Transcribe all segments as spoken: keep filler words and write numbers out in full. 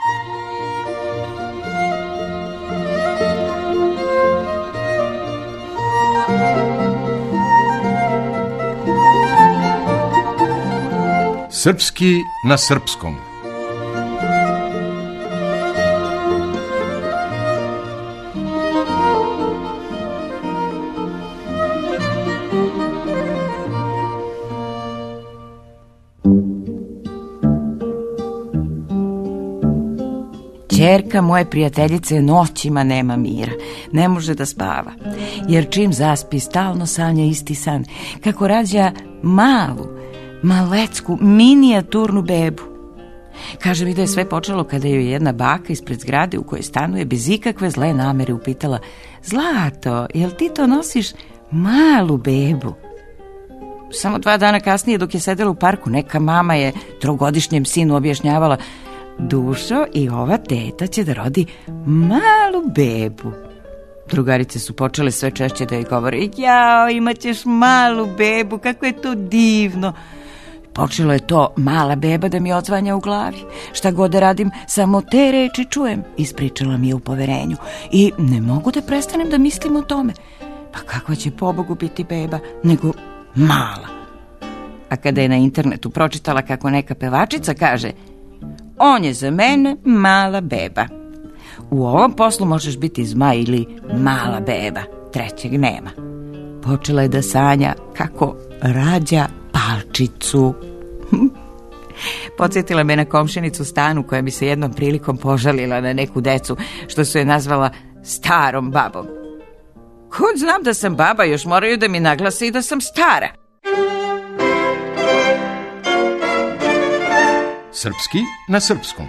Srpski na srpskom. Ćerka moje prijateljice noćima nema mira, ne može da spava, jer čim zaspi stalno sanja isti san, kako rađa malu, malecku, minijaturnu bebu. Kaže mi da je sve počelo kada joj jedna baka ispred zgrade u kojoj stanuje bez ikakve zle namere upitala: Zlato, jel ti to nosiš malu bebu? Samo dva dana kasnije, dok je sedela u parku, neka mama je trogodišnjem sinu objašnjavala: Dušo, i ova teta će da rodi malu bebu. Drugarice su počele sve češće da joj govore: Jao, imat ćeš malu bebu, kako je to divno. Počelo je to mala beba da mi odzvanja u glavi. Šta god da radim, samo te reči čujem, ispričala mi je u poverenju. I ne mogu da prestanem da mislim o tome. Pa kakva će pobogu biti beba, nego mala. A kada je na internetu pročitala kako neka pevačica kaže: On je za mene mala beba. U ovom poslu možeš biti zmaj ili mala beba, trećeg nema. Počela je da sanja kako rađa palčicu. Podsjetila me na komšinicu Stanu, koja bi se jednom prilikom požalila na neku decu što su je nazvala starom babom. Kud znam da sam baba, još moraju da mi naglase i da sam stara. Srpski na srpskom.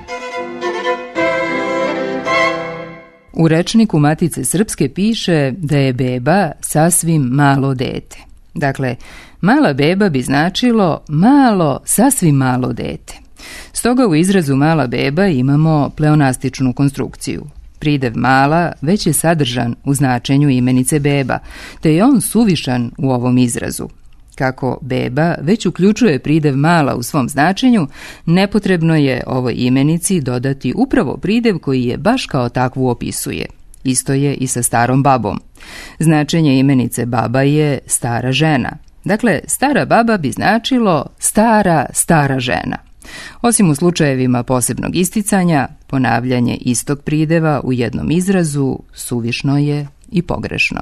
U rečniku Matice srpske piše da je beba sasvim malo dete. Dakle, mala beba bi značilo malo, sasvim malo dete. Stoga u izrazu mala beba imamo pleonastičnu konstrukciju. Pridev mala već je sadržan u značenju imenice beba, te je on suvišan u ovom izrazu. Kako beba već uključuje pridev mala u svom značenju, nepotrebno je ovoj imenici dodati upravo pridev koji je baš kao takvu opisuje. Isto je i sa starom babom. Značenje imenice baba je stara žena. Dakle, stara baba bi značilo stara, stara žena. Osim u slučajevima posebnog isticanja, ponavljanje istog prideva u jednom izrazu suvišno je i pogrešno.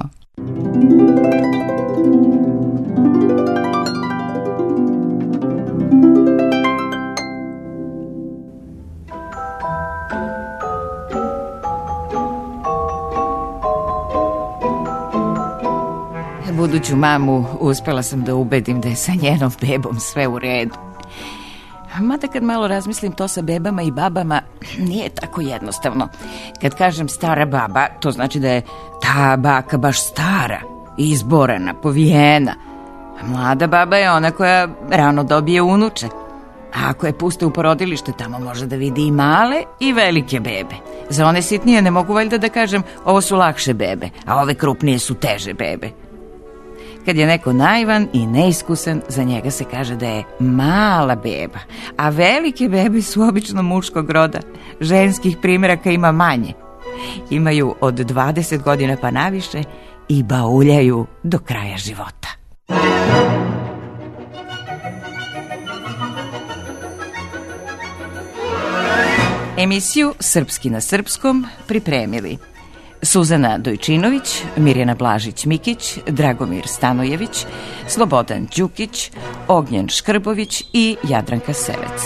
Buduću mamu uspela sam da ubedim da je sa njenom bebom sve u redu. Mada kad malo razmislim, to sa bebama i babama nije tako jednostavno. Kad kažem stara baba, to znači da je ta baka baš stara, izborana, povijena. A mlada baba je ona koja rano dobije unuče. A ako je puste u porodilište, tamo može da vidi i male i velike bebe. Za one sitnije ne mogu valjda da kažem ovo su lakše bebe, a ove krupnije su teže bebe. Kad je neko naivan i neiskusan, za njega se kaže da je mala beba, a velike bebe su obično muškog roda. Ženskih primjeraka ima manje. Imaju od dvadeset godina pa naviše i bauljaju do kraja života. Emisiju Srpski na srpskom pripremili Suzana Dojčinović, Mirjana Blažić-Mikić, Dragomir Stanojević, Slobodan Đukić, Ognjen Škrbović i Jadranka Sevec.